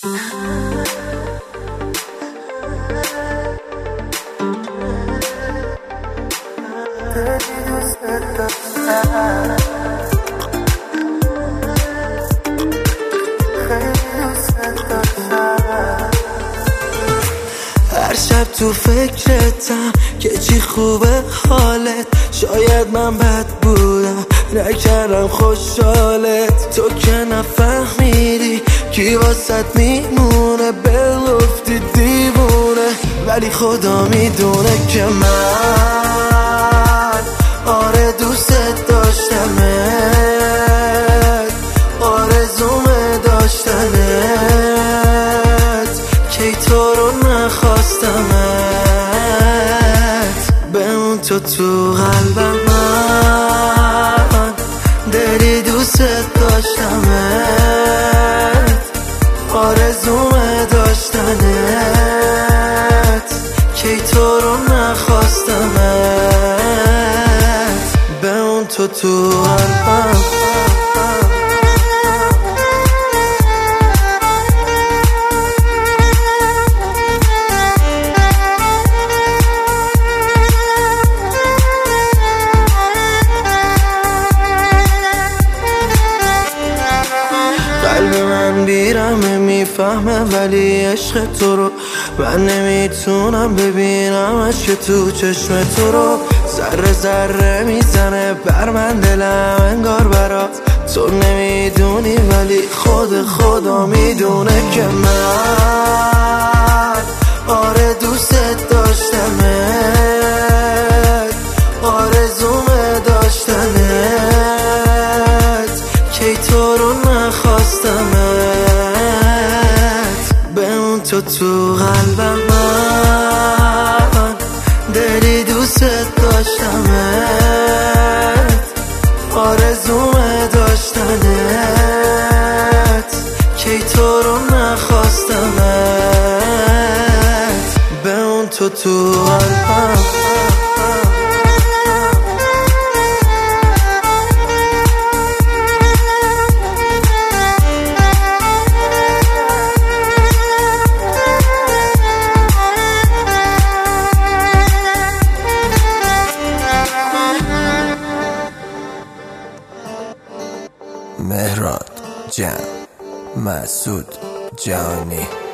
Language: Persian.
هر شب تو فکرتم که چی خوبه حالت. شاید من بد بودم نکردم خوشحالت. تو که نفهمیدی کی واسط میمونه، بلفتی دیوونه. ولی خدا میدونه که من آره دوست داشتمت، آرزومه داشتنت، کی تو رو نخواستمت. بمون تو قلبم، من دلی دوست داشتمت، آرزومه داشتنت، کی تو رو نخواستمت. بمون تو قلبم. قلب من بیرمه میفهمه ولی عشق تو رو من نمیتونم ببینمش که تو چشم تو رو. ذره ذره میزنه بر من دلم انگار برات. تو نمیدونی ولی خدا میدونه که من آره دوست داشتمت، آرزومه داشتنت، کی تو رو نخواستمت. بمون تو قلبم، من دلی دوست داشتمت، آرزومه داشتنت، کی تو رو نخواستمت. بمون تو قلبم. مهراد جان، مسعود جانی.